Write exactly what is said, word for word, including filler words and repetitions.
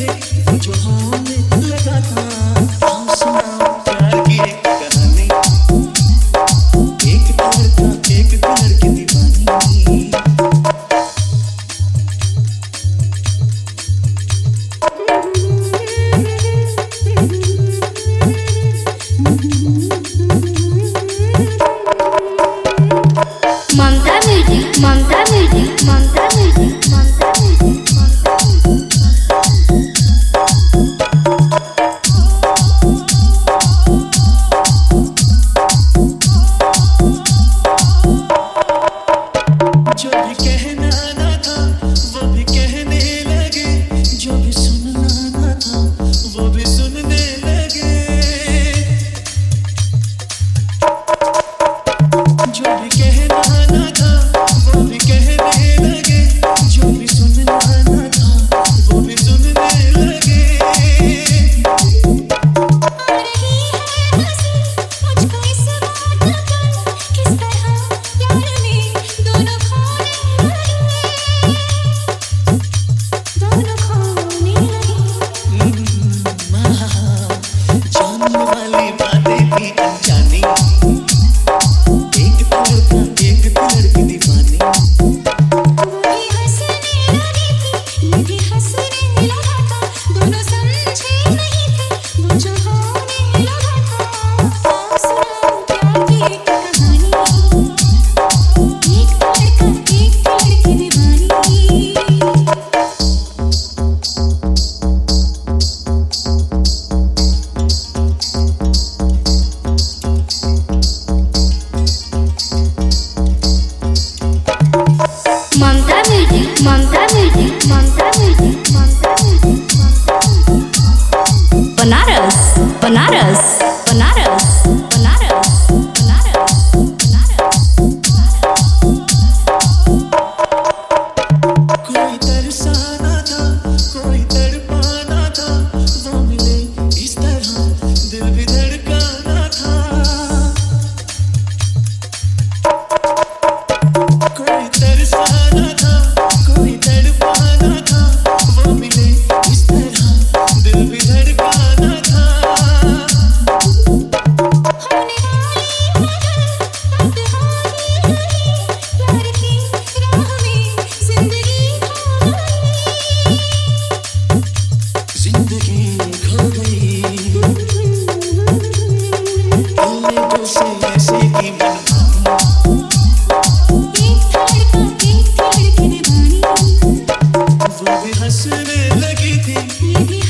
थे वो जो होने लगा था। हम सुनाओ प्यार की एक कहानी, एक लड़का एक लड़की दीवानी। Mamta music Mamta music Mamta music Mamta music जो भी कहना ना था वो भी कहने लगे, जो भी सुनना ना था वो भी सुनने लगे। जो भी कहना ना था वो भी कहने लगे, जो भी सुनना ना था वो भी सुनने लगे। जानने वाली बातें भी अनजानी, एक लड़का एक लड़की दीवानी। Mamta music Mamta music Mamta music Mamta music Banaras Banaras Banaras Banaras Banaras कोई तरसाना था कोई तड़पाना था, वो मिले इस तरह दिल भी धड़काना था। कोई तरसाना था कोई तड़पाना था, वो मिले इस तरह दिल भी धड़काना था। जिंदगी खो गई दिल ने से ऐसे की मनमानी। वो भी हंसने लगी थी।